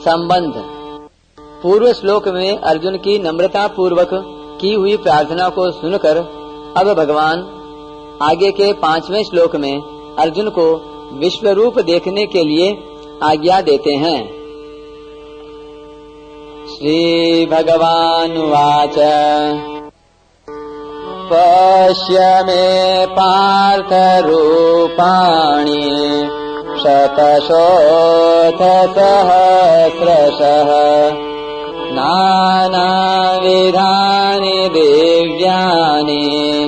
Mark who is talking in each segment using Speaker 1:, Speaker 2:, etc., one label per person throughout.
Speaker 1: संबंध। पूर्व श्लोक में अर्जुन की नम्रता पूर्वक की हुई प्रार्थना को सुनकर अब भगवान आगे के 5वें श्लोक में अर्जुन को विश्वरूप देखने के लिए आज्ञा देते हैं। श्री भगवानुवाच पश्य मे पार्थ रूपाणि शतशोऽथ सहस्रशः नानाविधानि दिव्यानि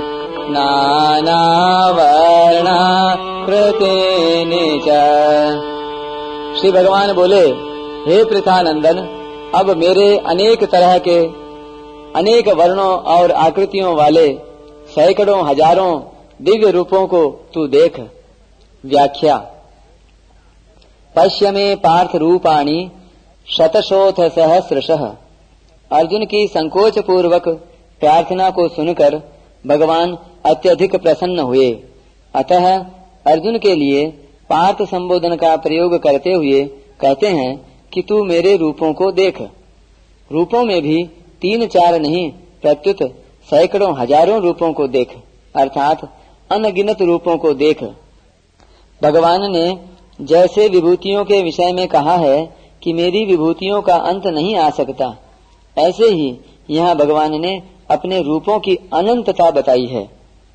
Speaker 1: नानावर्णाकृतीनि च। श्री भगवान बोले, हे पृथानंदन, अब मेरे अनेक तरह के अनेक वर्णों और आकृतियों वाले सैकड़ों हजारों दिव्य रूपों को तू देख। व्याख्या। पश्य में पार्थ रूपाणि शतशोऽथ सहस्रशः। अर्जुन की संकोच पूर्वक प्रार्थना को सुनकर भगवान अत्यधिक प्रसन्न हुए। अतः अर्जुन के लिए पार्थ संबोधन का प्रयोग करते हुए कहते हैं कि तू मेरे रूपों को देख। रूपों में भी 3-4 नहीं, प्रत्युत सैकड़ों हजारों रूपों को देख, अर्थात अनगिनत रूपों को देख। भगवान ने जैसे विभूतियों के विषय में कहा है कि मेरी विभूतियों का अंत नहीं आ सकता, ऐसे ही यहाँ भगवान ने अपने रूपों की अनंतता बताई है।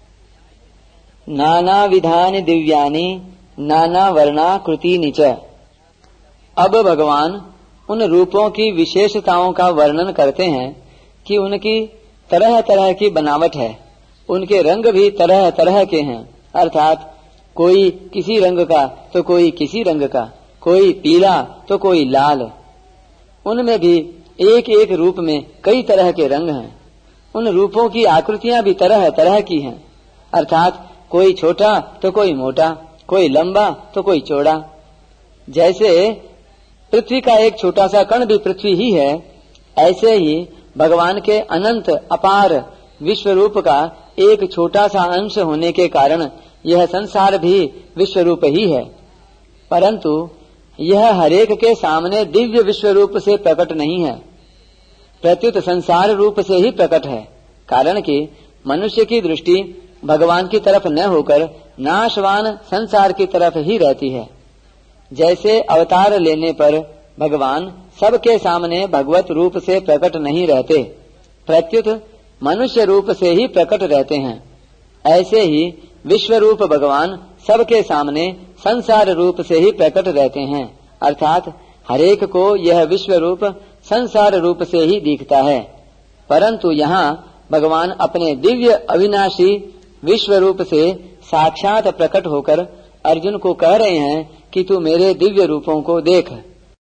Speaker 1: नाना विधानि दिव्यानि नाना वर्णाकृतीनि च। अब भगवान उन रूपों की विशेषताओं का वर्णन करते हैं कि उनकी तरह तरह की बनावट है, उनके रंग भी तरह तरह के हैं, अर्थात कोई किसी रंग का तो कोई किसी रंग का, कोई पीला तो कोई लाल। उनमें भी एक एक रूप में कई तरह के रंग हैं। उन रूपों की आकृतियां भी तरह तरह की हैं, अर्थात कोई छोटा तो कोई मोटा, कोई लंबा तो कोई चौड़ा। जैसे पृथ्वी का एक छोटा सा कण भी पृथ्वी ही है, ऐसे ही भगवान के अनंत अपार विश्व रूप का एक छोटा सा अंश होने के कारण यह संसार भी विश्व रूप ही है। परंतु यह हरेक के सामने दिव्य विश्व रूप से प्रकट नहीं है, प्रत्युत संसार रूप से ही प्रकट है। कारण कि मनुष्य की दृष्टि भगवान की तरफ न होकर नाशवान संसार की तरफ ही रहती है। जैसे अवतार लेने पर भगवान सबके सामने भगवत रूप से प्रकट नहीं रहते, प्रत्युत मनुष्य रूप से ही प्रकट रहते हैं, ऐसे ही विश्व रूप भगवान सबके सामने संसार रूप से ही प्रकट रहते हैं, अर्थात हरेक को यह विश्व रूप संसार रूप से ही दिखता है। परंतु यहाँ भगवान अपने दिव्य अविनाशी विश्व रूप से साक्षात प्रकट होकर अर्जुन को कह रहे हैं कि तू मेरे दिव्य रूपों को देख।